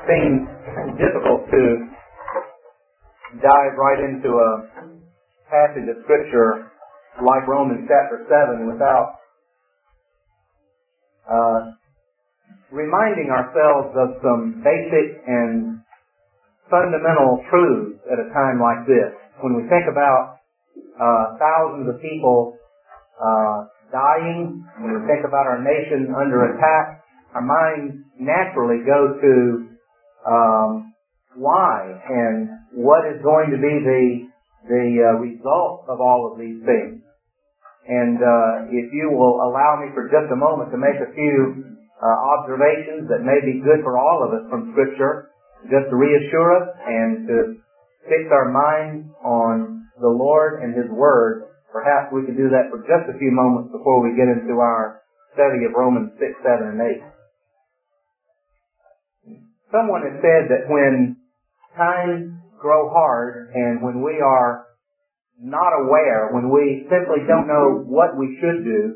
seems difficult to dive right into a passage of Scripture like Romans chapter 7 without reminding ourselves of some basic and fundamental truths at a time like this. When we think about thousands of people dying, when we think about our nation under attack, our minds naturally go to why and what is going to be the result of all of these things. And if you will allow me for just a moment to make a few observations that may be good for all of us from Scripture, just to reassure us and to fix our minds on the Lord and His Word, perhaps we could do that for just a few moments before we get into our study of Romans 6, 7, and 8. Someone has said that when times grow hard and when we are not aware, when we simply don't know what we should do,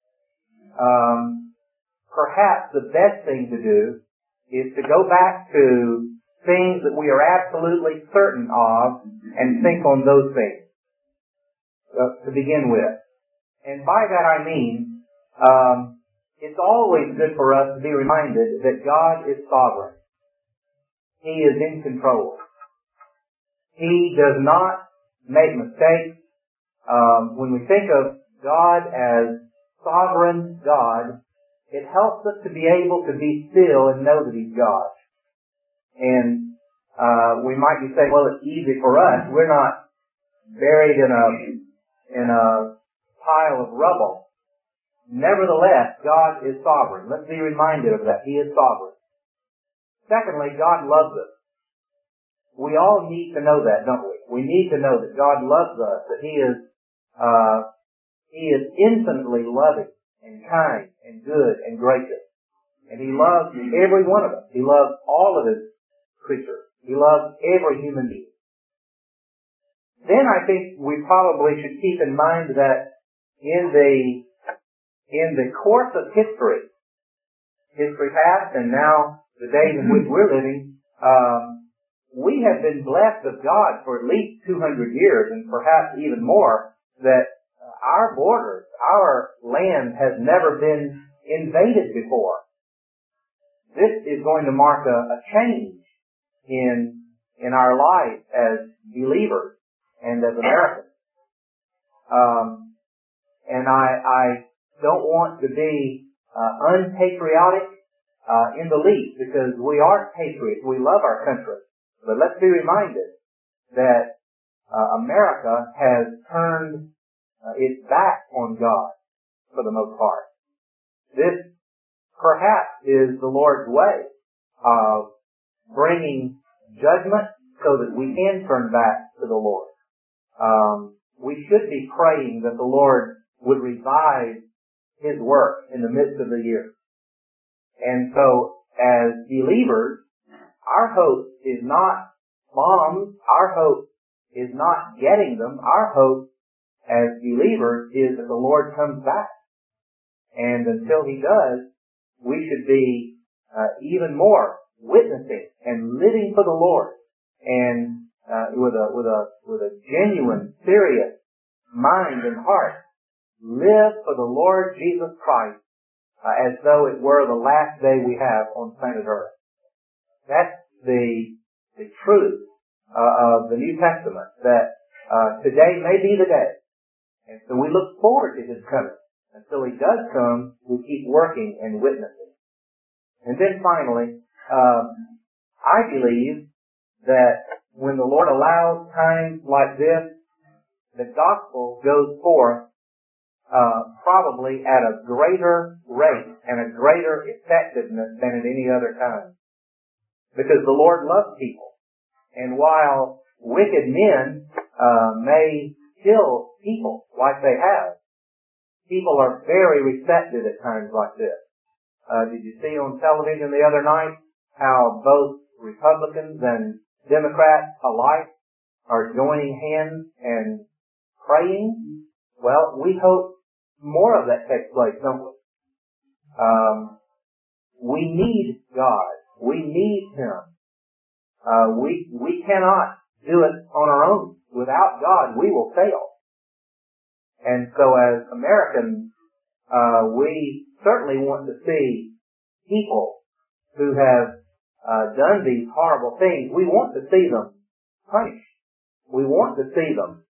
perhaps the best thing to do is to go back to things that we are absolutely certain of and think on those things to begin with. And by that I mean, it's always good for us to be reminded that God is sovereign. He is in control. He does not make mistakes. When we think of God as sovereign God, it helps us to be able to be still and know that He's God. And we might be saying, well, it's easy for us. We're not buried in a pile of rubble. Nevertheless, God is sovereign. Let's be reminded of that. He is sovereign. Secondly, God loves us. We all need to know that, don't we? We need to know that God loves us, that He is infinitely loving and kind and good and gracious. And He loves every one of us. He loves all of His creatures. He loves every human being. Then I think we probably should keep in mind that in the course of history past and now the days in which we're living, we have been blessed of God for at least 200 years and perhaps even more, that our borders, our land has never been invaded before. This is going to mark a change in our lives as believers and as Americans. And I don't want to be unpatriotic in the least, because we are patriots. We love our country. But let's be reminded that America has turned its back on God for the most part. This perhaps is the Lord's way of bringing judgment so that we can turn back to the Lord. We should be praying that the Lord would revive His work in the midst of the year. And so, as believers, our hope is not bombs. Our hope is not getting them. Our hope as believers is that the Lord comes back. And until He does, we should be even more witnessing and living for the Lord, and with a genuine, serious mind and heart, live for the Lord Jesus Christ as though it were the last day we have on planet Earth. That's the truth of the New Testament, that today may be the day. And so we look forward to His coming. Until He does come, we keep working and witnessing. And then finally, I believe that when the Lord allows times like this, the gospel goes forth probably at a greater rate and a greater effectiveness than at any other time. Because the Lord loves people. And while wicked men may kill people like they have, people are very receptive at times like this. Did you see on television the other night how both Republicans and Democrats alike are joining hands and praying? Well, we hope more of that takes place, don't we? We need God. We need Him We cannot do it on our own. Without God, we will fail. And so as Americans, we certainly want to see people who have done these horrible things. We want to see them punished. We want to see them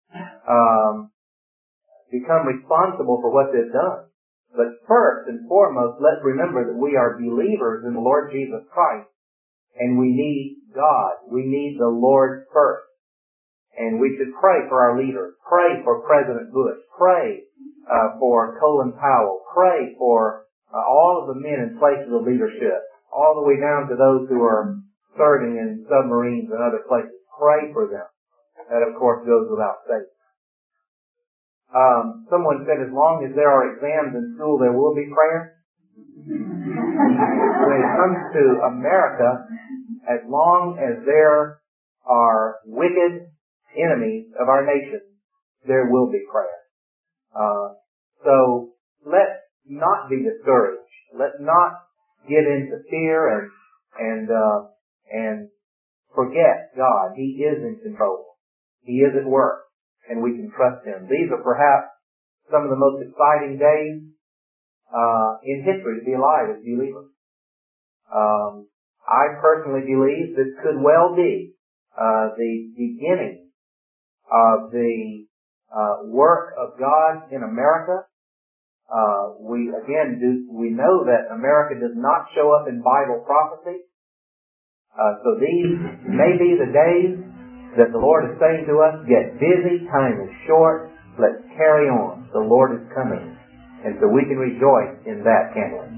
become responsible for what they've done. But first and foremost, let's remember that we are believers in the Lord Jesus Christ, and we need God. We need the Lord first. And we should pray for our leaders. Pray for President Bush. Pray for Colin Powell. Pray for all of the men in places of leadership, all the way down to those who are serving in submarines and other places. Pray for them. That, of course, goes without saying. Someone said, as long as there are exams in school, there will be prayer. When it comes to America, as long as there are wicked enemies of our nation, there will be prayer. So let's not be discouraged. Let's not get into fear and forget God. He is in control. He is at work, and we can trust Him. These are perhaps some of the most exciting days in history to be alive as believers. I personally believe this could well be the beginning of the work of God in America. We know that America does not show up in Bible prophecy. So these may be the days that the Lord is saying to us, get busy, time is short, let's carry on. The Lord is coming. And so we can rejoice in that, can't we?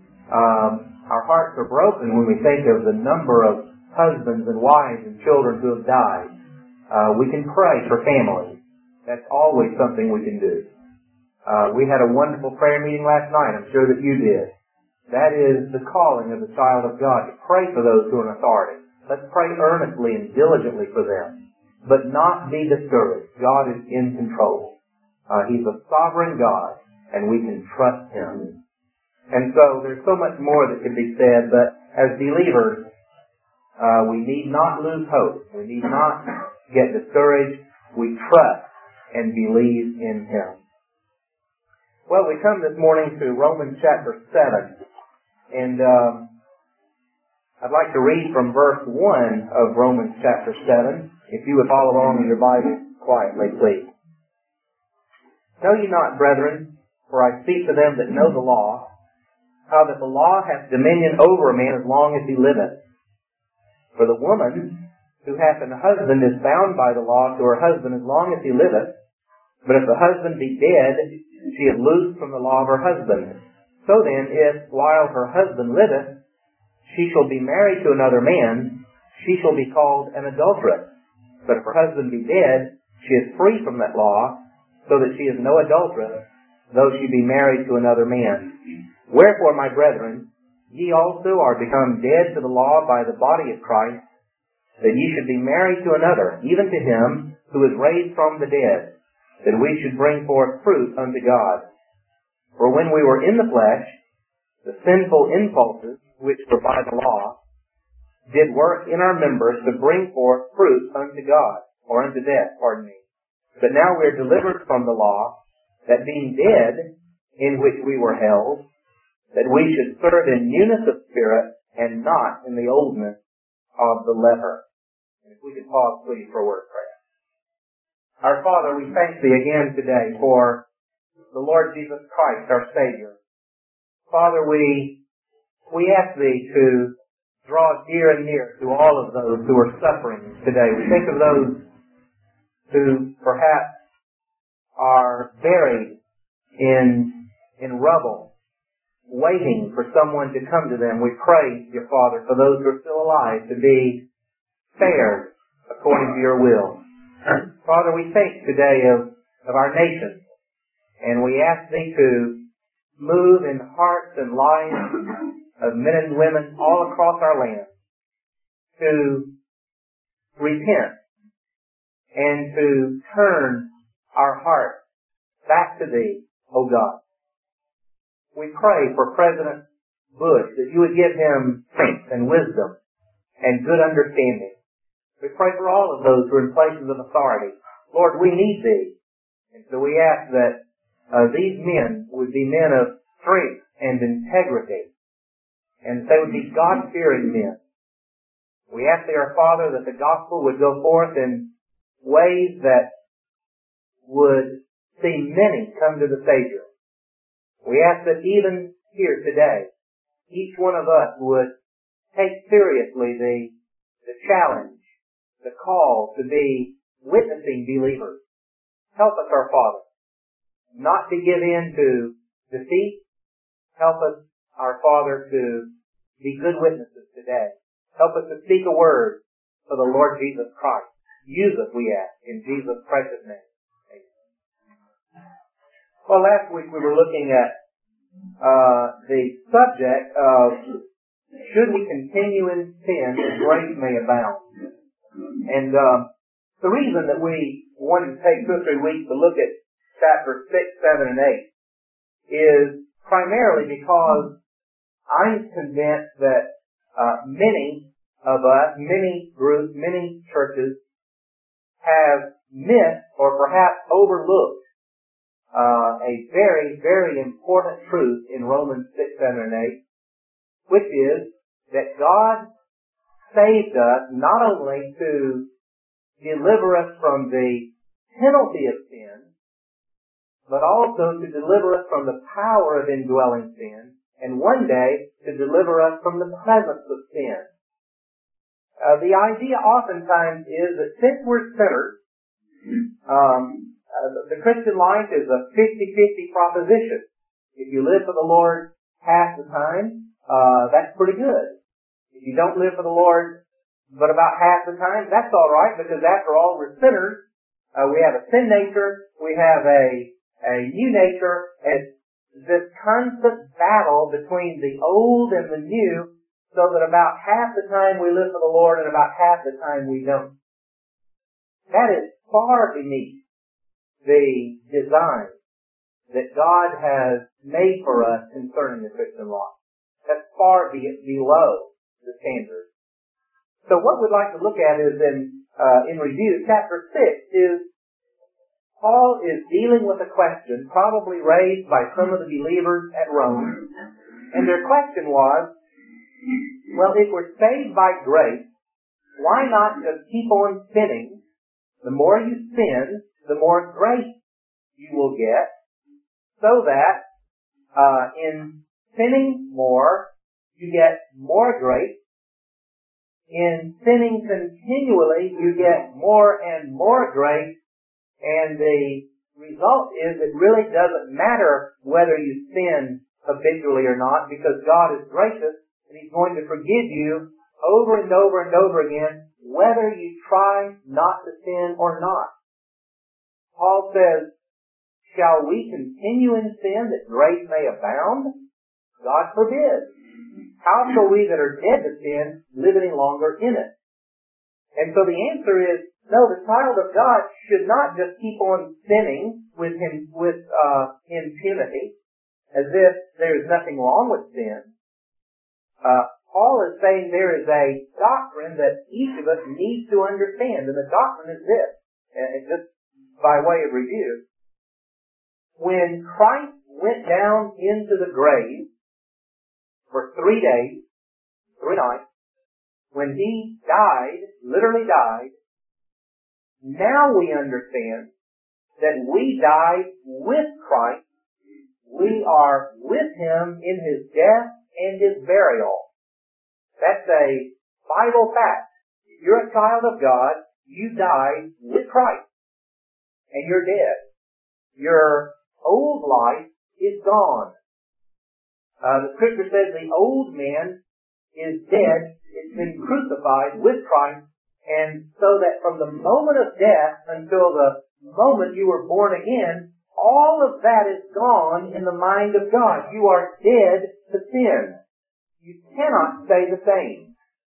Our hearts are broken when we think of the number of husbands and wives and children who have died. We can pray for families. That's always something we can do. We had a wonderful prayer meeting last night. I'm sure that you did. That is the calling of the child of God, to pray for those who are in authority. Let's pray earnestly and diligently for them, but not be discouraged. God is in control. He's a sovereign God, and we can trust Him. And so there's so much more that can be said, but as believers, we need not lose hope. We need not get discouraged. We trust and believe in Him. Well, we come this morning to Romans chapter 7, and I'd like to read from verse 1 of Romans chapter 7. If you would follow along in your Bible quietly, please. Know ye not, brethren, for I speak to them that know the law, how that the law hath dominion over a man as long as he liveth. For the woman who hath an husband is bound by the law to her husband as long as he liveth. But if the husband be dead, she is loosed from the law of her husband. So then, if, while her husband liveth, she shall be married to another man, she shall be called an adulteress. But if her husband be dead, she is free from that law, so that she is no adulteress, though she be married to another man. Wherefore, my brethren, ye also are become dead to the law by the body of Christ, that ye should be married to another, even to him who is raised from the dead, that we should bring forth fruit unto God. For when we were in the flesh, the sinful impulses, which were by the law, did work in our members to bring forth fruit unto God, or unto death, But now we are delivered from the law, that being dead, in which we were held, that we should serve in newness of spirit, and not in the oldness of the letter. And if we could pause, please, for a word of prayer. Our Father, we thank Thee again today for the Lord Jesus Christ, our Savior. Father, we ask Thee to draw near and near to all of those who are suffering today. We think of those who perhaps are buried in rubble, waiting for someone to come to them. We pray, dear Father, for those who are still alive to be spared according to Your will. Father, we think today of our nation, and we ask Thee to move in the hearts and lives of men and women all across our land to repent and to turn our hearts back to Thee, O God. We pray for President Bush that You would give him strength and wisdom and good understanding. We pray for all of those who are in places of authority. Lord, we need Thee. And so we ask that these men would be men of strength and integrity, and they would be God-fearing men. We ask Thee, our Father, that the gospel would go forth in ways that would see many come to the Savior. We ask that even here today, each one of us would take seriously the challenge, the call to be witnessing believers. Help us, our Father, not to give in to defeat. Help us, our Father, to be good witnesses today. Help us to speak a word for the Lord Jesus Christ. Use us, we ask, in Jesus' precious name. Amen. Well, last week we were looking at the subject of should we continue in sin that grace may abound. And the reason that we wanted to take 2 or 3 weeks to look at chapters 6, 7, and 8 is primarily because I'm convinced that many of us, many groups, many churches have missed or perhaps overlooked a very, very important truth in Romans 6, 7, and 8, which is that God saved us not only to deliver us from the penalty of sin, but also to deliver us from the power of indwelling sin, and one day to deliver us from the presence of sin. The idea oftentimes is that since we're sinners, the Christian life is a 50-50 proposition. If you live for the Lord half the time, that's pretty good. If you don't live for the Lord but about half the time, that's all right, because after all, we're sinners. We have a sin nature. We have a new nature. And this constant battle between the old and the new, so that about half the time we live for the Lord and about half the time we don't. That is far beneath the design that God has made for us concerning the Christian life. That's far below the standard. So what we'd like to look at is in review, chapter 6 is Paul is dealing with a question probably raised by some of the believers at Rome. And their question was, well, if we're saved by grace, why not just keep on sinning? The more you sin, the more grace you will get, so that in sinning more, you get more grace. In sinning continually, you get more and more grace, and the result is it really doesn't matter whether you sin habitually or not, because God is gracious, and He's going to forgive you over and over and over again, whether you try not to sin or not. Paul says, shall we continue in sin that grace may abound? God forbid. How shall we that are dead to sin live any longer in it? And so the answer is, no, the child of God should not just keep on sinning with impunity, as if there is nothing wrong with sin. Paul is saying there is a doctrine that each of us needs to understand, and the doctrine is this, and just by way of review. When Christ went down into the grave for 3 days, 3 nights, when He died, literally died, now we understand that we died with Christ. We are with Him in His death and His burial. That's a Bible fact. If you're a child of God, you died with Christ. And you're dead. Your old life is gone. The Scripture says the old man is dead. It's been crucified with Christ. And so that from the moment of death until the moment you were born again, all of that is gone in the mind of God. You are dead to sin. You cannot stay the same.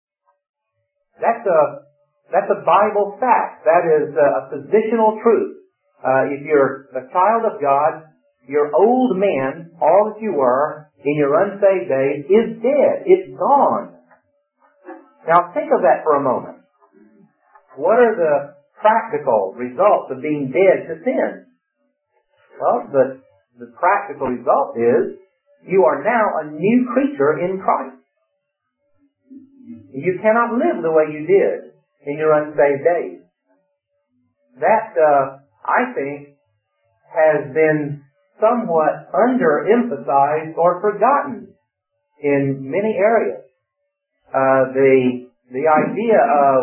That's a Bible fact. That is a positional truth. If you're a child of God, your old man, all that you were in your unsaved days, is dead. It's gone. Now think of that for a moment. What are the practical results of being dead to sin? Well, the practical result is you are now a new creature in Christ. You cannot live the way you did in your unsaved days. That, I think, has been somewhat underemphasized or forgotten in many areas. The idea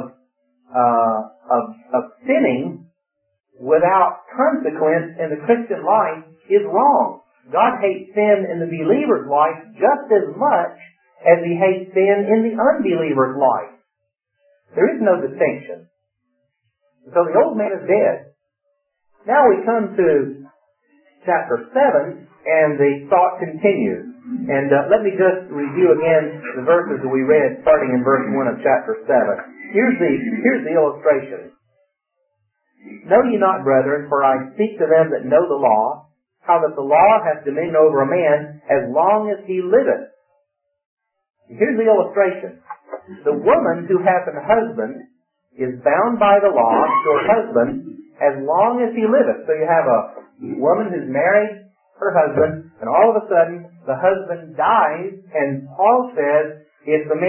of sinning without consequence in the Christian life is wrong. God hates sin in the believer's life just as much as He hates sin in the unbeliever's life. There is no distinction. So the old man is dead. Now we come to chapter 7, and the thought continues. And let me just review again the verses that we read, starting in verse 1 of chapter 7. Here's the illustration. Know ye not, brethren, for I speak to them that know the law, how that the law hath dominion over a man as long as he liveth. Here's the illustration. The woman who hath an husband is bound by the law to her husband as long as he liveth. So you have a woman who's married her husband, and all of a sudden the husband dies, and Paul says if the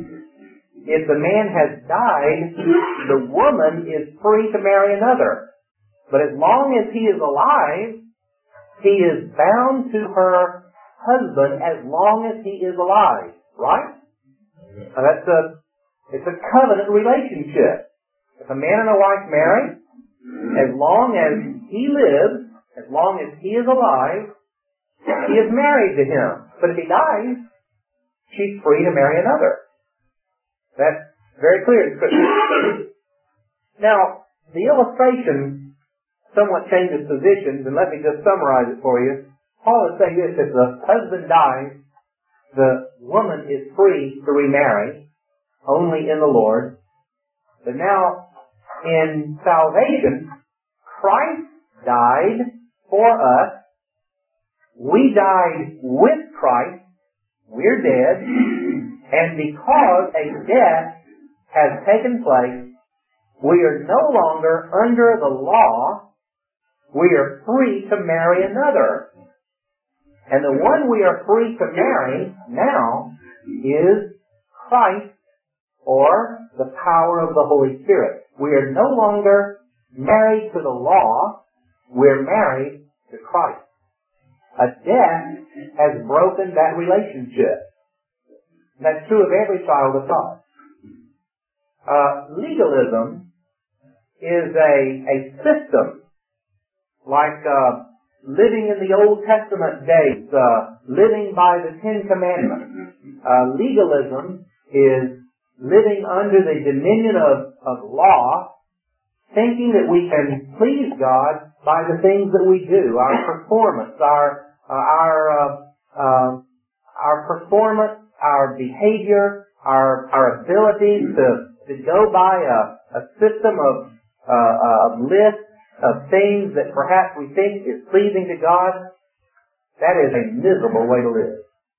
man has died, the woman is free to marry another. But as long as he is alive, he is bound to her husband as long as he is alive. Right? Now it's a covenant relationship. If a man and a wife marry, as long as he lives, as long as he is alive, he is married to him. But if he dies, she's free to marry another. That's very clear in Scripture. Now, the illustration somewhat changes positions, and let me just summarize it for you. Paul is saying this: if the husband dies, the woman is free to remarry, only in the Lord. But now, in salvation, Christ died for us. We died with Christ. We're dead. And because a death has taken place, we are no longer under the law. We are free to marry another. And the one we are free to marry now is Christ, or the power of the Holy Spirit. We are no longer married to the law. We're married to Christ. A death has broken that relationship. That's true of every child of God. Legalism is a system like living in the Old Testament days, living by the Ten Commandments. Legalism is living under the dominion of law, thinking that we can please God by the things that we do, our performance, our performance, our behavior, our ability to go by a system of lists of things that perhaps we think is pleasing to God. That is a miserable way to live.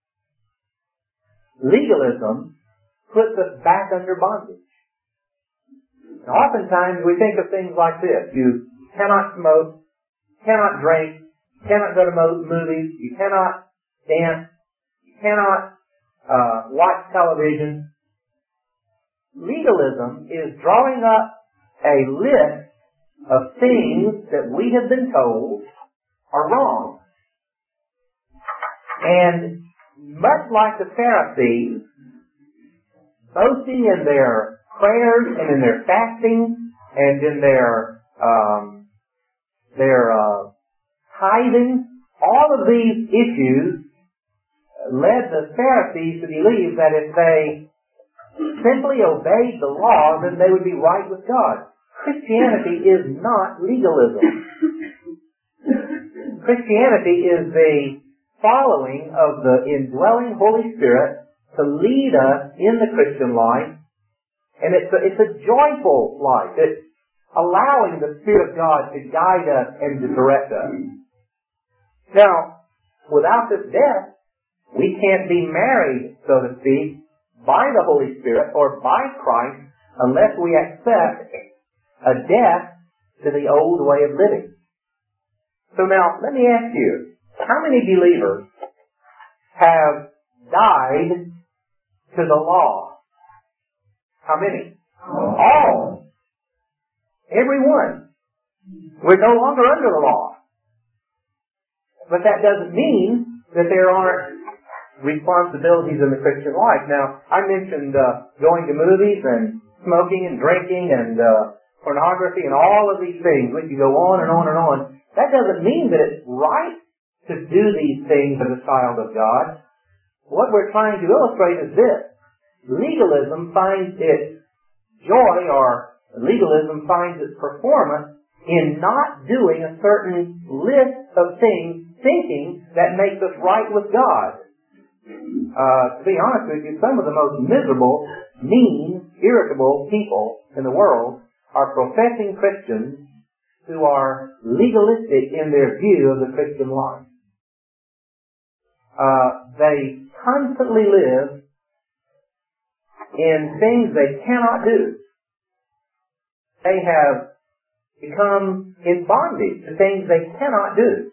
Legalism puts us back under bondage. And oftentimes we think of things like this: you cannot smoke, cannot drink, cannot go to movies, you cannot dance, you cannot watch television. Legalism is drawing up a list of things that we have been told are wrong. And much like the Pharisees, boasting in their prayers and in their fasting and in their tithing, all of these issues led the Pharisees to believe that if they simply obeyed the law, then they would be right with God. Christianity is not legalism. Christianity is the following of the indwelling Holy Spirit to lead us in the Christian life. And it's a joyful life. It's allowing the Spirit of God to guide us and to direct us. Now, without this death, we can't be married, so to speak, by the Holy Spirit or by Christ unless we accept a death to the old way of living. So now, let me ask you, how many believers have died to the law? How many? All. Everyone. We're no longer under the law. But that doesn't mean that there aren't responsibilities in the Christian life. Now, I mentioned going to movies and smoking and drinking and pornography and all of these things. We can go on and on and on. That doesn't mean that it's right to do these things as a child of God. What we're trying to illustrate is this. Legalism finds its joy, or legalism finds its performance in not doing a certain list of things, thinking that makes us right with God. To be honest with you, some of the most miserable, mean, irritable people in the world are professing Christians who are legalistic in their view of the Christian life. They constantly live in things they cannot do. They have become in bondage to things they cannot do.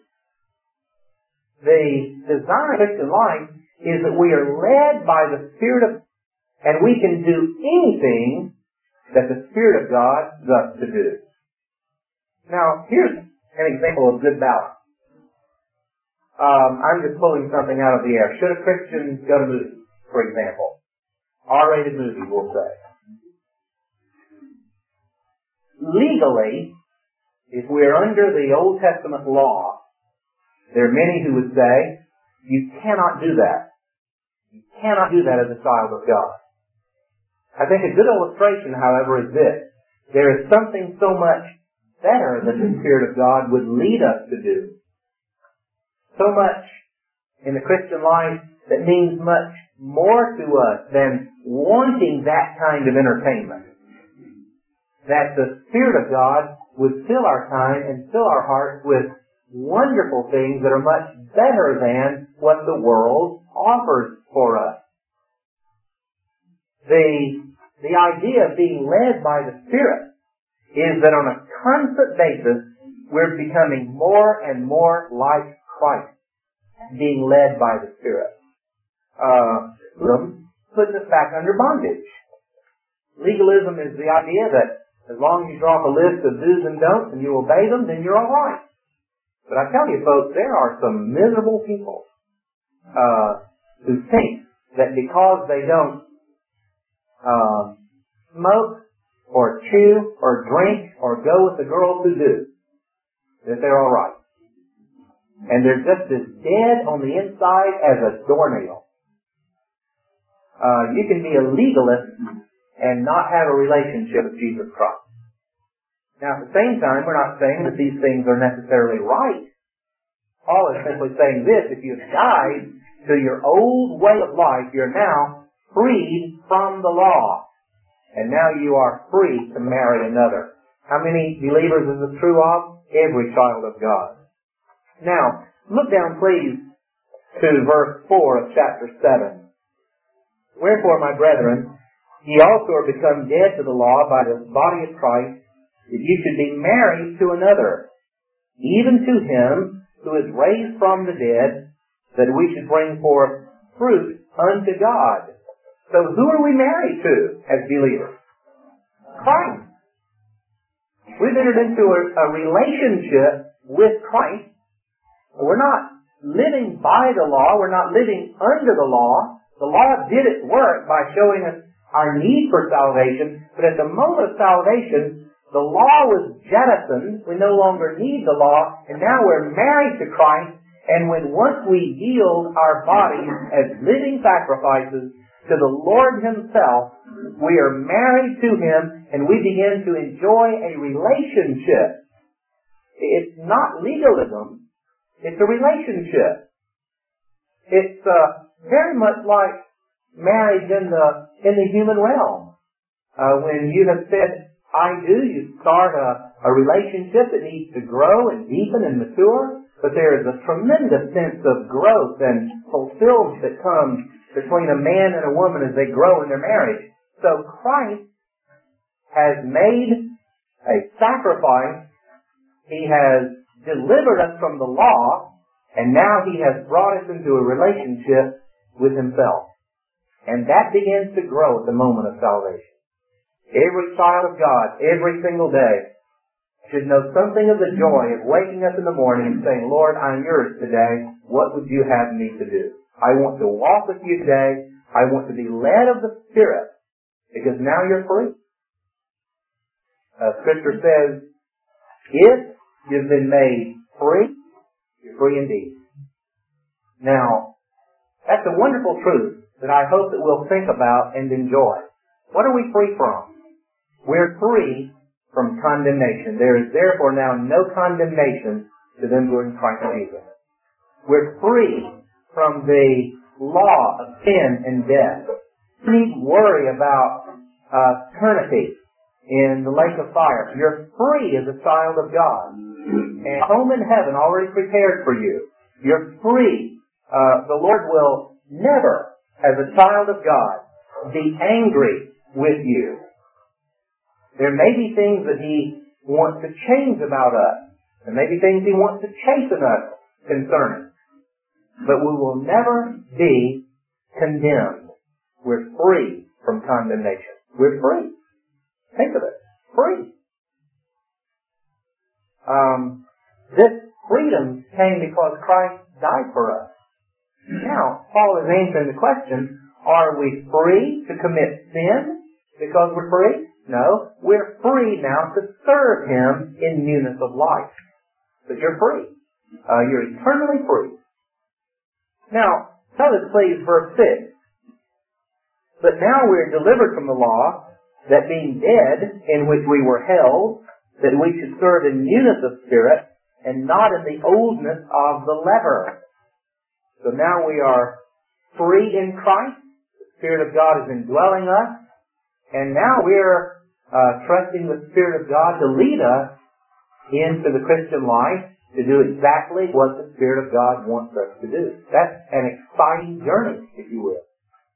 The design of Christian life is that we are led by the Spirit of, and we can do anything that the Spirit of God does to do. Now, here's an example of good balance. I'm just pulling something out of the air. Should a Christian go to movies, for example? R-rated movie, we'll say. Legally, if we're under the Old Testament law, there are many who would say, you cannot do that. You cannot do that as a child of God. I think a good illustration, however, is this. There is something so much better that the Spirit of God would lead us to do. So much in the Christian life that means much more to us than wanting that kind of entertainment. That the Spirit of God would fill our time and fill our hearts with wonderful things that are much better than what the world offers for us. The idea of being led by the Spirit is that on a constant basis we're becoming more and more like Christ, being led by the Spirit. Puts us back under bondage. Legalism is the idea that as long as you draw up a list of do's and don'ts and you obey them, then you're all right. But I tell you folks, there are some miserable people who think that because they don't smoke or chew or drink or go with the girls who do, that they're all right. And they're just as dead on the inside as a doornail. You can be a legalist and not have a relationship with Jesus Christ. Now, at the same time, we're not saying that these things are necessarily right. Paul is simply saying this: if you've died to your old way of life, you're now freed from the law. And now you are free to marry another. How many believers is this true of? Every child of God. Now, look down please to verse 4 of chapter 7. Wherefore, my brethren, ye also are become dead to the law by the body of Christ, that ye should be married to another, even to him who is raised from the dead, that we should bring forth fruit unto God. So who are we married to as believers? Christ. We've entered into a relationship with Christ. We're not living by the law. We're not living under the law. The law did its work by showing us our need for salvation, but at the moment of salvation, the law was jettisoned. We no longer need the law, and now we're married to Christ, and once we yield our bodies as living sacrifices to the Lord Himself, we are married to Him, and we begin to enjoy a relationship. It's not legalism. It's a relationship. It's very much like marriage in the human realm. When you have said, I do, you start a relationship that needs to grow and deepen and mature, but there is a tremendous sense of growth and fulfillment that comes between a man and a woman as they grow in their marriage. So Christ has made a sacrifice. He has delivered us from the law, and now He has brought us into a relationship with Himself. And that begins to grow at the moment of salvation. Every child of God, every single day, should know something of the joy of waking up in the morning and saying, Lord, I'm yours today. What would you have me to do? I want to walk with you today. I want to be led of the Spirit, because now you're free. Scripture says, if you've been made free, you're free indeed. Now, that's a wonderful truth that I hope that we'll think about and enjoy. What are we free from? We're free from condemnation. There is therefore now no condemnation to them who are in Christ Jesus. We're free from the law of sin and death. You need worry about eternity in the lake of fire. You're free as a child of God. And a home in heaven already prepared for you. You're free. The Lord will never, as a child of God, be angry with you. There may be things that He wants to change about us. There may be things He wants to chasten us concerning. But we will never be condemned. We're free from condemnation. We're free. Think of it. Free. This freedom came because Christ died for us. Now, Paul is answering the question, are we free to commit sin because we're free? No, we're free now to serve Him in newness of life. But you're free. You're eternally free. Now, notice please verse 6. But now we're delivered from the law, that being dead, in which we were held, that we should serve in newness of spirit, and not in the oldness of the letter. So now we are free in Christ. The Spirit of God is indwelling us. And now we're trusting the Spirit of God to lead us into the Christian life to do exactly what the Spirit of God wants us to do. That's an exciting journey, if you will.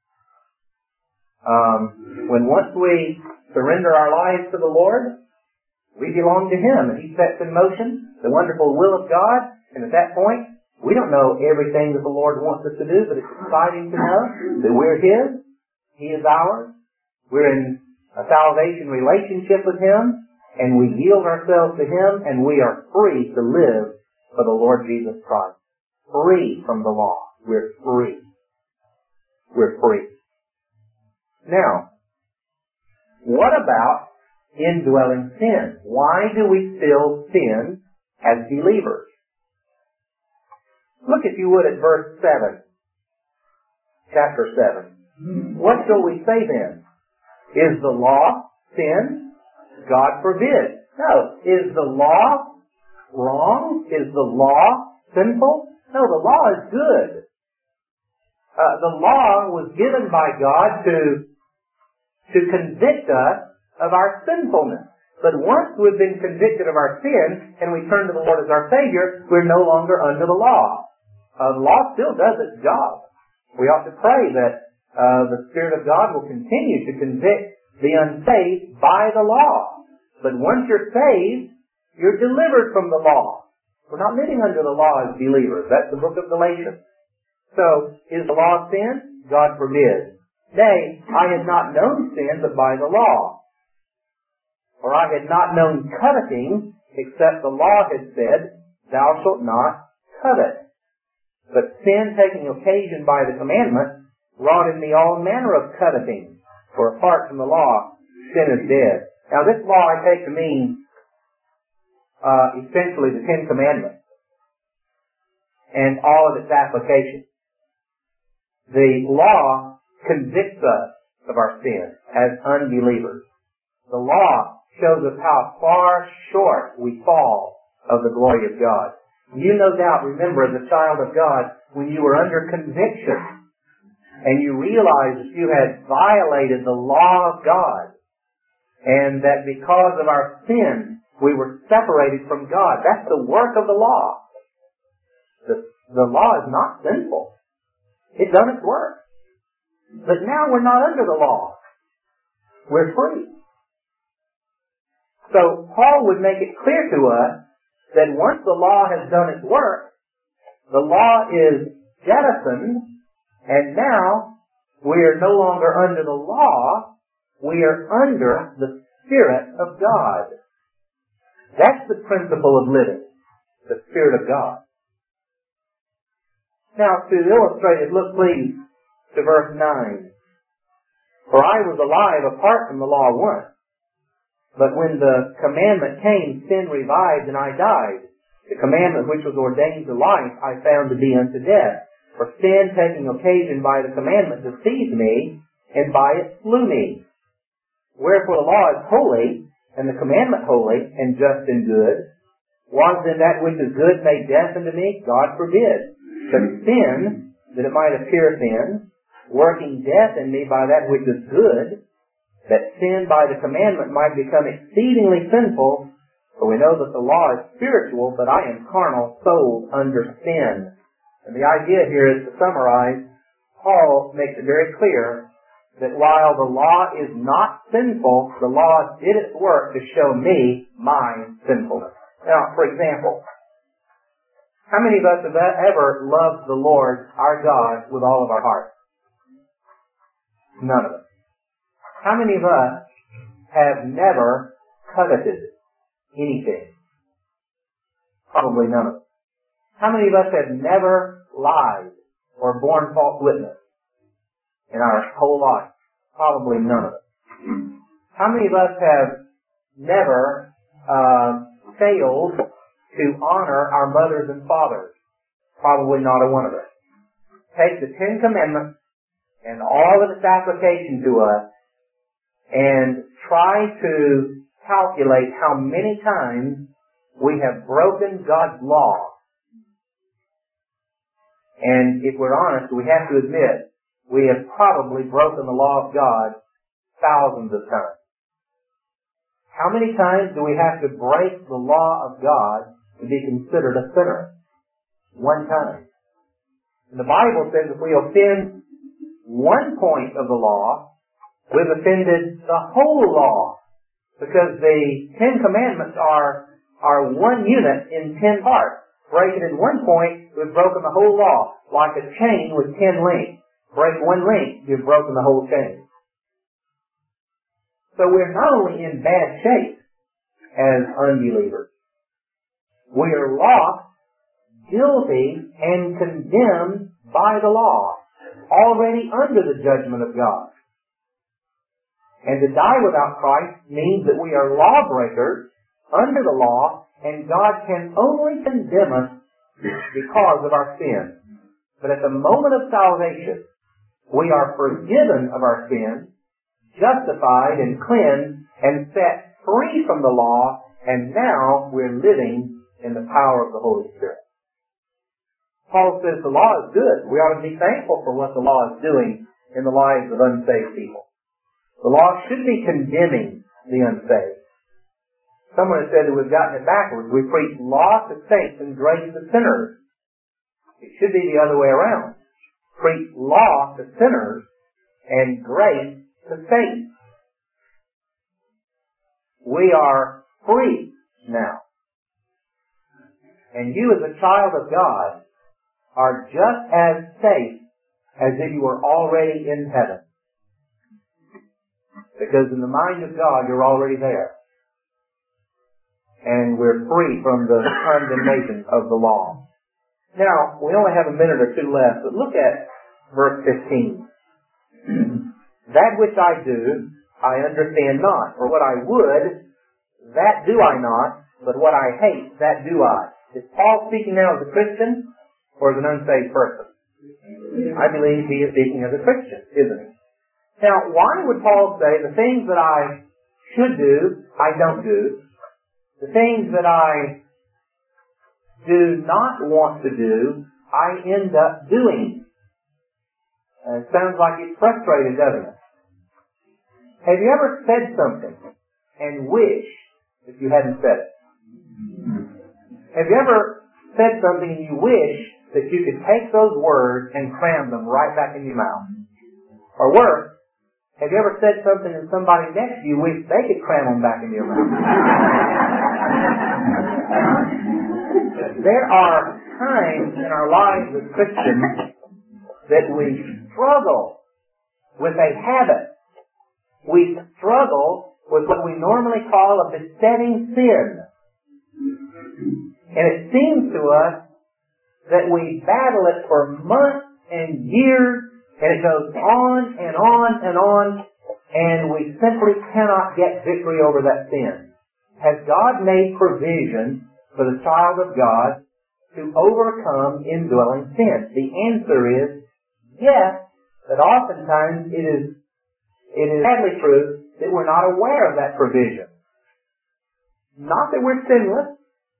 When once we surrender our lives to the Lord, we belong to Him, and He sets in motion the wonderful will of God, and at that point, we don't know everything that the Lord wants us to do, but it's exciting to know that we're His, He is ours, we're in a salvation relationship with Him, and we yield ourselves to Him, and we are free to live for the Lord Jesus Christ. Free from the law. We're free. We're free. Now, what about indwelling sin? Why do we still sin as believers? Look, if you would, at verse 7. Chapter 7. What shall we say then? Is the law sin? God forbid. No. Is the law wrong? Is the law sinful? No, the law is good. The law was given by God to convict us of our sinfulness. But once we've been convicted of our sin and we turn to the Lord as our Savior, we're no longer under the law. The law still does its job. We ought to pray that the Spirit of God will continue to convict the unsaved by the law. But once you're saved, you're delivered from the law. We're not living under the law as believers. That's the book of Galatians. So, is the law sin? God forbid. Nay, I had not known sin but by the law. For I had not known coveting, except the law had said, Thou shalt not covet. But sin, taking occasion by the commandment, wrought in me all manner of coveting. For apart from the law, sin is dead. Now this law I take to mean essentially the Ten Commandments and all of its applications. The law convicts us of our sin as unbelievers. The law shows us how far short we fall of the glory of God. You no doubt remember as a child of God when you were under conviction and you realized that you had violated the law of God and that because of our sin we were separated from God. That's the work of the law. The law is not sinful. It's done its work. But now we're not under the law. We're free. So Paul would make it clear to us that once the law has done its work, the law is jettisoned, and now we are no longer under the law, we are under the Spirit of God. That's the principle of living, the Spirit of God. Now, to illustrate it, look please to verse 9. For I was alive apart from the law once, but when the commandment came, sin revived and I died. The commandment which was ordained to life I found to be unto death. For sin, taking occasion by the commandment, deceived me, and by it slew me. Wherefore the law is holy, and the commandment holy, and just and good. Was then that which is good made death unto me? God forbid. But sin, that it might appear sin, working death in me by that which is good, that sin by the commandment might become exceedingly sinful. For we know that the law is spiritual, but I am carnal, sold under sin. And the idea here is to summarize, Paul makes it very clear that while the law is not sinful, the law did its work to show me my sinfulness. Now, for example, how many of us have ever loved the Lord, our God, with all of our heart? None of us. How many of us have never coveted anything? Probably none of us. How many of us have never lied or borne false witness in our whole life? Probably none of us. How many of us have never failed to honor our mothers and fathers? Probably not a one of us. Take the Ten Commandments and all of its application to us and try to calculate how many times we have broken God's law. And if we're honest, we have to admit we have probably broken the law of God thousands of times. How many times do we have to break the law of God to be considered a sinner? One time. And the Bible says if we offend one point of the law, we've offended the whole law. Because the Ten Commandments are one unit in 10 parts. Break it in one point, we've broken the whole law. Like a chain with 10 links. Break one link, you've broken the whole chain. So we're not only in bad shape as unbelievers, we are lost, guilty, and condemned by the law, already under the judgment of God. And to die without Christ means that we are lawbreakers under the law, and God can only condemn us because of our sin. But at the moment of salvation, we are forgiven of our sin, justified and cleansed, and set free from the law, and now we're living in the power of the Holy Spirit. Paul says the law is good. We ought to be thankful for what the law is doing in the lives of unsaved people. The law should be condemning the unsaved. Someone has said that we've gotten it backwards. We preach law to saints and grace to sinners. It should be the other way around. Preach law to sinners and grace to saints. We are free now. And you as a child of God are just as safe as if you were already in heaven. Because in the mind of God, you're already there. And we're free from the condemnation of the law. Now, we only have a minute or two left, but look at verse 15. That which I do, I understand not. For what I would, that do I not, but what I hate, that do I. Is Paul speaking now as a Christian or as an unsaved person? I believe he is speaking as a Christian, isn't he? Now, why would Paul say the things that I should do, I don't do? The things that I do not want to do, I end up doing. It sounds like it's frustrated, doesn't it? Have you ever said something and wished that you hadn't said it? Have you ever said something and you wish that you could take those words and cram them right back in your mouth? Or worse, Have you ever said something to somebody next to you wish they could cram them back into your mouth? There are times in our lives as Christians that we struggle with a habit. We struggle with what we normally call a besetting sin. And it seems to us that we battle it for months and years, and it goes on and on and on, and we simply cannot get victory over that sin. Has God made provision for the child of God to overcome indwelling sin? The answer is yes, but oftentimes it is sadly true that we're not aware of that provision. Not that we're sinless,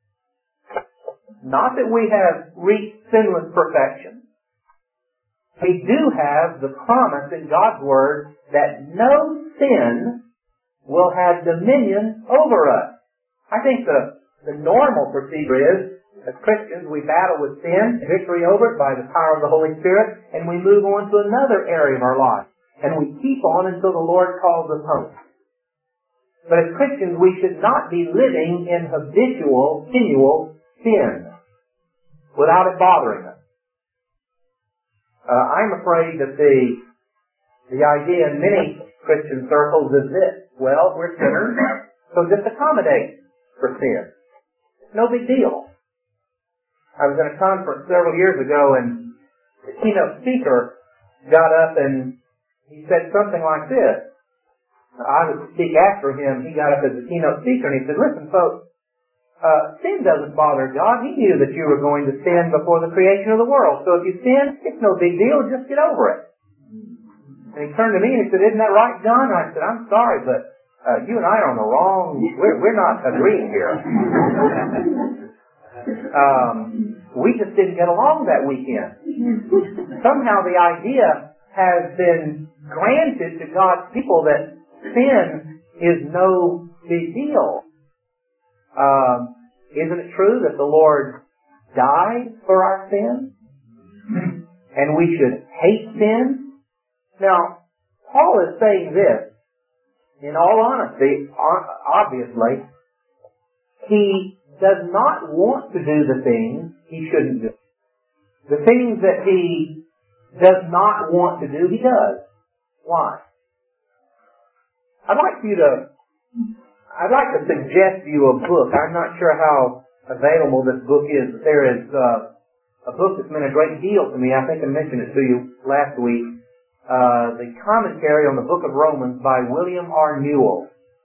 not that we have reached sinless perfection. We do have the promise in God's Word that no sin will have dominion over us. I think the normal procedure is, as Christians, we battle with sin, victory over it by the power of the Holy Spirit, and we move on to another area of our life. And we keep on until the Lord calls us home. But as Christians, we should not be living in habitual, continual sin without it bothering us. I'm afraid that the idea in many Christian circles is this: well, we're sinners, so just accommodate for sin. It's no big deal. I was at a conference several years ago, and the keynote speaker got up and he said something like this. I would speak after him. He got up as a keynote speaker, and he said, listen, folks, sin doesn't bother God. He knew that you were going to sin before the creation of the world. So if you sin, it's no big deal. Just get over it. And he turned to me and he said, isn't that right, John? And I said, I'm sorry, but you and I are on the wrong... We're not agreeing here. We just didn't get along that weekend. Somehow the idea has been granted to God's people that sin is no big deal. Isn't it true that the Lord died for our sins? And we should hate sin? Now, Paul is saying this, in all honesty, obviously, he does not want to do the things he shouldn't do. The things that he does not want to do, he does. Why? I'd like to suggest to you a book. I'm not sure how available this book is, but there is a book that's meant a great deal to me. I think I mentioned it to you last week. The commentary on the book of Romans by William R. Newell.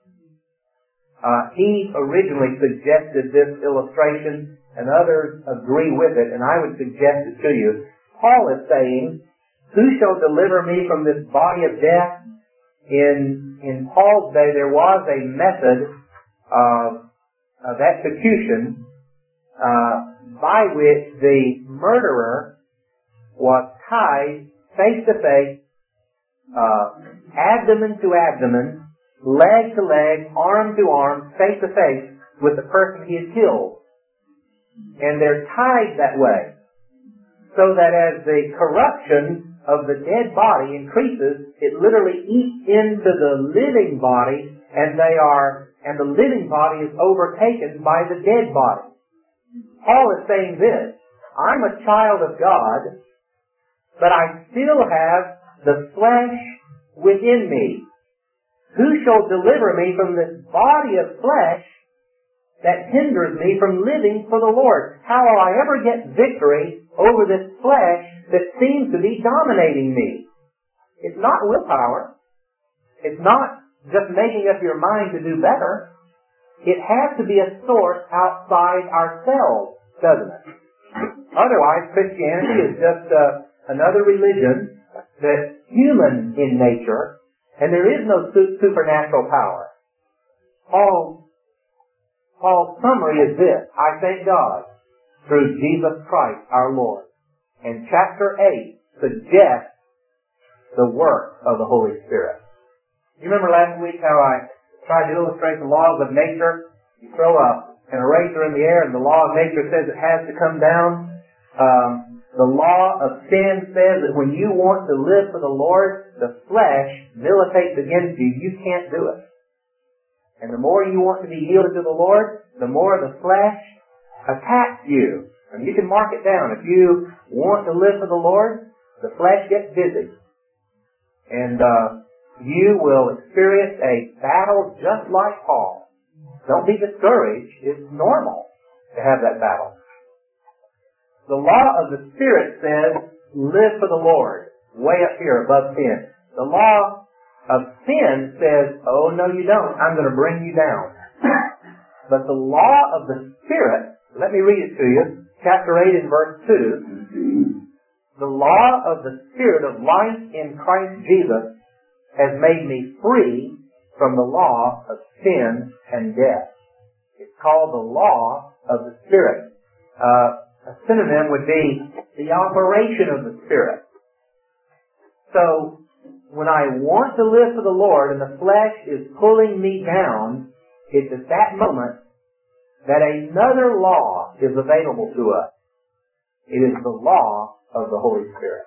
He originally suggested this illustration, and others agree with it, and I would suggest it to you. Paul is saying, who shall deliver me from this body of death? In Paul's day, there was a method of execution by which the murderer was tied face to face, abdomen to abdomen, leg to leg, arm to arm, face to face with the person he had killed. And they're tied that way, so that as the corruption of the dead body increases, it literally eats into the living body, and the living body is overtaken by the dead body. Paul is saying this: I'm a child of God, but I still have the flesh within me. Who shall deliver me from this body of flesh that hinders me from living for the Lord? How will I ever get victory over this flesh that seems to be dominating me? It's not willpower. It's not just making up your mind to do better. It has to be a source outside ourselves, doesn't it? Otherwise, Christianity is just another religion that's human in nature, and there is no supernatural power. Paul's summary is this: I thank God through Jesus Christ our Lord. And chapter 8 suggests the work of the Holy Spirit. You remember last week how I tried to illustrate the laws of nature? You throw an eraser in the air and the law of nature says it has to come down. The law of sin says that when you want to live for the Lord, the flesh militates against you. You can't do it. And the more you want to be yielded to the Lord, the more the flesh attacks you. And you can mark it down. If you want to live for the Lord, the flesh gets busy. And you will experience a battle just like Paul. Don't be discouraged. It's normal to have that battle. The law of the Spirit says, live for the Lord, way up here above sin. The law of sin says, oh, no you don't. I'm going to bring you down. But the law of the Spirit, let me read it to you, chapter 8 and verse 2. The law of the Spirit of life in Christ Jesus has made me free from the law of sin and death. It's called the law of the Spirit. A synonym would be the operation of the Spirit. So, when I want to live for the Lord and the flesh is pulling me down, it's at that moment that another law is available to us. It is the law of the Holy Spirit.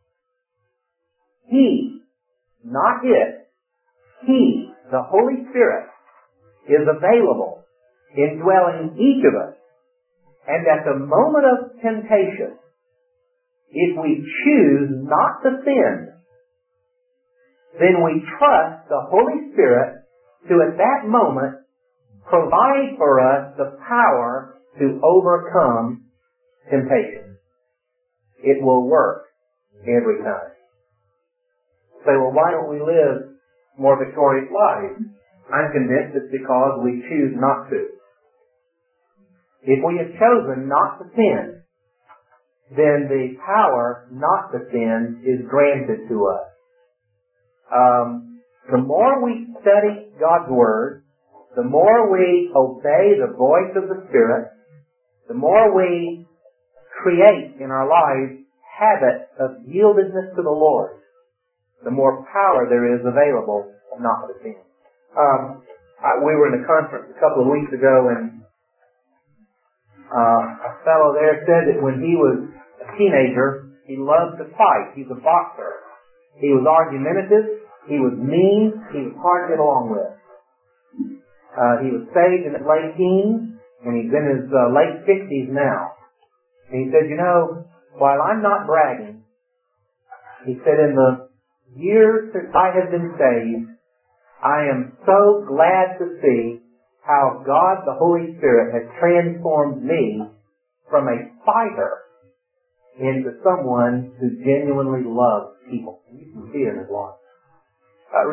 He, not it, He, the Holy Spirit, is available indwelling each of us. And at the moment of temptation, if we choose not to sin, then we trust the Holy Spirit to at that moment provide for us the power to overcome temptation. It will work every time. Say, well, why don't we live more victorious lives? I'm convinced it's because we choose not to. If we have chosen not to sin, then the power not to sin is granted to us. The more we study God's Word, the more we obey the voice of the Spirit, the more we create in our lives habits of yieldedness to the Lord, the more power there is available not to sin. We were in a conference a couple of weeks ago, and a fellow there said that when he was a teenager, he loved to fight. He's a boxer. He was argumentative. He was mean. He was hard to get along with. He was saved in his late teens, and he's in his late 60s now. And he said, you know, while I'm not bragging, he said, in the years since I have been saved, I am so glad to see how God, the Holy Spirit, has transformed me from a fighter into someone who genuinely loves people. You can see it in his life. Do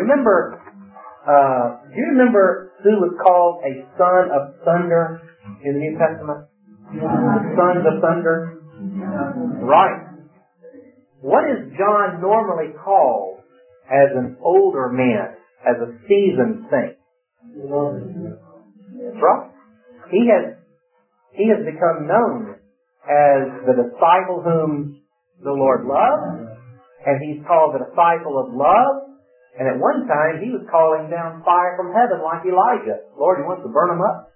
you remember who was called a son of thunder in the New Testament? The sons of thunder? Right. What is John normally called as an older man, as a seasoned saint? That's right. He has become known as the disciple whom the Lord loves, and he's called the disciple of love. And at one time, he was calling down fire from heaven like Elijah. Lord, he wants to burn them up.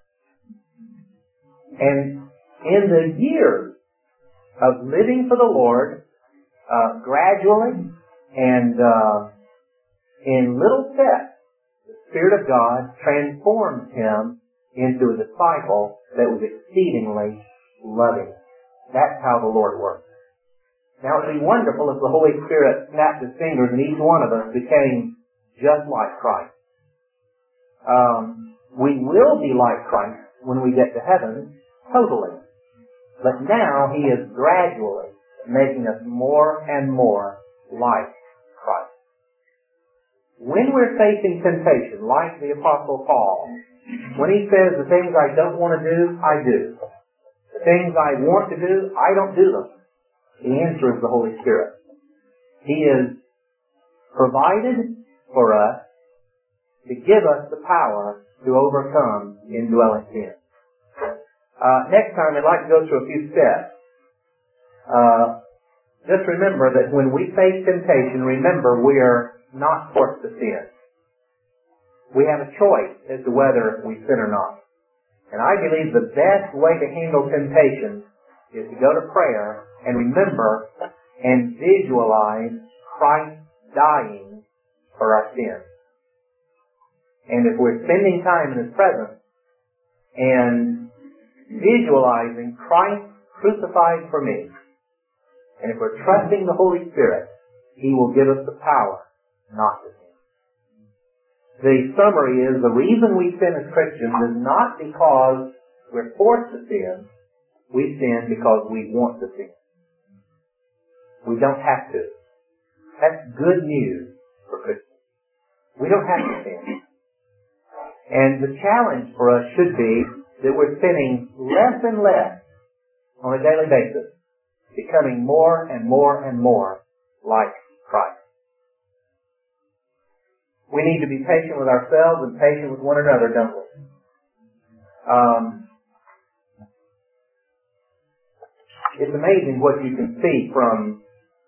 And in the years of living for the Lord, gradually and in little steps, the Spirit of God transformed him into a disciple that was exceedingly loving. That's how the Lord works. Now, it would be wonderful if the Holy Spirit snapped his fingers and each one of us became just like Christ. We will be like Christ when we get to heaven, totally. But now he is gradually making us more and more like Christ. When we're facing temptation, like the Apostle Paul, when he says the things I don't want to do, I do. The things I want to do, I don't do them. The answer is the Holy Spirit. He is provided for us to give us the power to overcome indwelling sin. Next time, I'd like to go through a few steps. Just remember that when we face temptation, remember we are not forced to sin. We have a choice as to whether we sin or not. And I believe the best way to handle temptation is to go to prayer and remember and visualize Christ dying for our sins. And if we're spending time in His presence and visualizing Christ crucified for me, and if we're trusting the Holy Spirit, He will give us the power not to sin. The summary is the reason we sin as Christians is not because we're forced to sin. We sin because we want to sin. We don't have to. That's good news for Christians. We don't have to sin. And the challenge for us should be that we're sinning less and less on a daily basis, becoming more and more and more like Christ. We need to be patient with ourselves and patient with one another, don't we? It's amazing what you can see from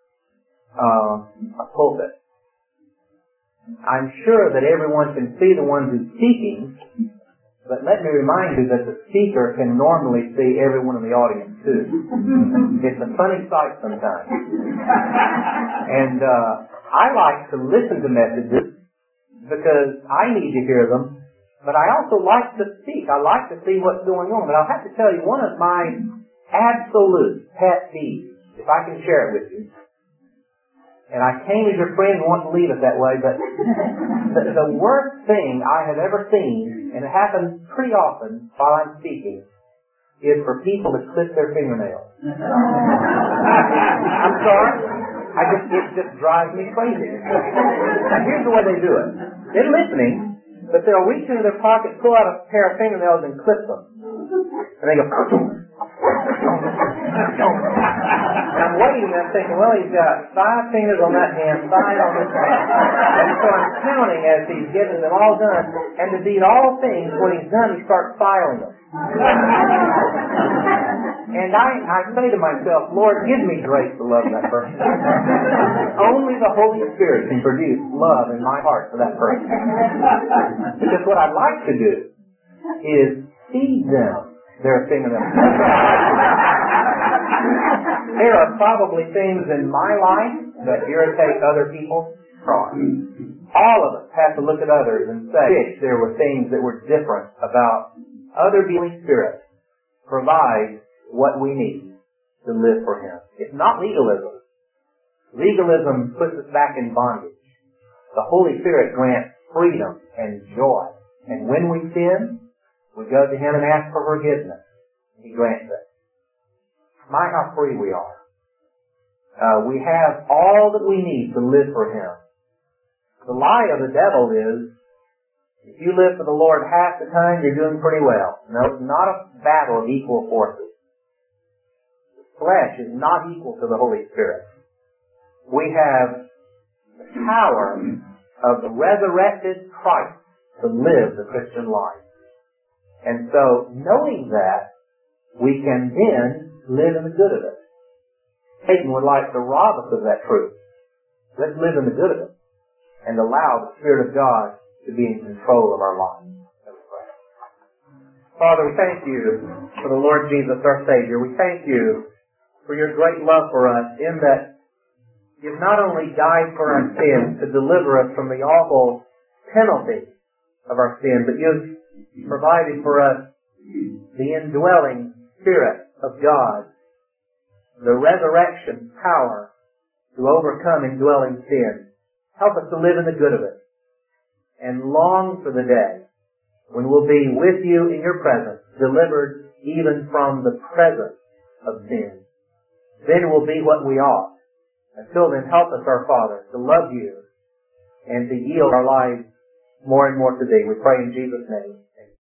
a pulpit. I'm sure that everyone can see the one who's speaking, but let me remind you that the speaker can normally see everyone in the audience too. It's a funny sight sometimes. And I like to listen to messages because I need to hear them, but I also like to speak. I like to see what's going on. But I'll have to tell you, one of my absolute pet peeves, if I can share it with you, and I came as your friend and want to leave it that way, but the worst thing I have ever seen, and it happens pretty often while I'm speaking, is for people to clip their fingernails. I'm sorry. It just drives me crazy. Now here's the way they do it. They're listening, but they'll reach into their pocket, pull out a pair of fingernails and clip them. And they go, and I'm waiting and I'm thinking, well, he's got 5 fingers on that hand, 5 on this hand. And so I'm counting as he's getting them all done. And to these all things, when he's done, he starts filing them. And I say to myself, Lord, give me grace to love that person. Only the Holy Spirit can produce love in my heart for that person. Because what I'd like to do is feed them their fingernails. There are probably things in my life that irritate other people. All of us have to look at others and say, if there were things that were different about other dealing spirits, provide what we need to live for Him. It's not legalism. Legalism puts us back in bondage. The Holy Spirit grants freedom and joy. And when we sin, we go to Him and ask for forgiveness. He grants it. My, how free we are. We have all that we need to live for Him. The lie of the devil is, if you live for the Lord half the time, you're doing pretty well. No, it's not a battle of equal forces. The flesh is not equal to the Holy Spirit. We have the power of the resurrected Christ to live the Christian life. And so, knowing that, we can then live in the good of it. Satan would like to rob us of that truth. Let's live in the good of it and allow the Spirit of God to be in control of our lives. Father, we thank You for the Lord Jesus, our Savior. We thank You for Your great love for us in that You've not only died for our sins to deliver us from the awful penalty of our sin, but You've provided for us the indwelling Spirit of God, the resurrection power to overcome indwelling sin. Help us to live in the good of it and long for the day when we'll be with You in Your presence, delivered even from the presence of sin. Then we'll be what we ought. Until then, help us, our Father, to love You and to yield our lives more and more to Thee. We pray in Jesus' name.